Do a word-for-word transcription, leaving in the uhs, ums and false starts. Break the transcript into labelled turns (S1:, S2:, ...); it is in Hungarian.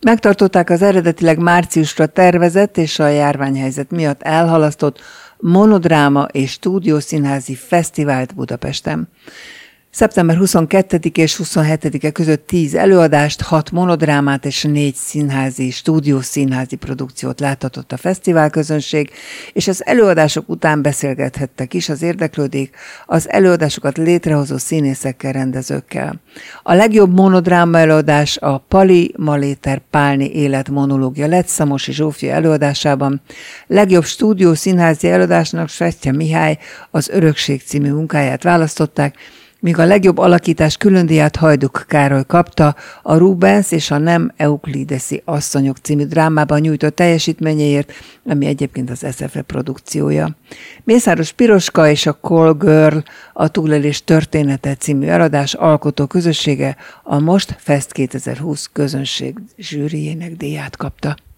S1: Megtartották az eredetileg márciusra tervezett és a járványhelyzet miatt elhalasztott monodráma és stúdiószínházi fesztivált Budapesten. szeptember huszonkettedike és huszonhetedike között tíz előadást, hat monodrámát és négy színházi, stúdiószínházi produkciót láthatott a fesztiválközönség, és az előadások után beszélgethettek is az érdeklődők az előadásokat létrehozó színészekkel, rendezőkkel. A legjobb monodráma előadás a Pali Maléter Pálni életmonológia lett Szamosi Zsófia előadásában. Legjobb stúdiószínházi előadásnak Svetya Mihály az Örökség című munkáját választották, míg a legjobb alakítás különdíját Hajduk Károly kapta a Rubens és a Nem Euklideszi asszonyok című drámában nyújtott teljesítményéért, ami egyébként az es ef e produkciója. Mészáros Piroska és a Call Girl a Túlélés története című eladás alkotó közössége a Most Fest kétezer-húsz közönség zsűriének díját kapta.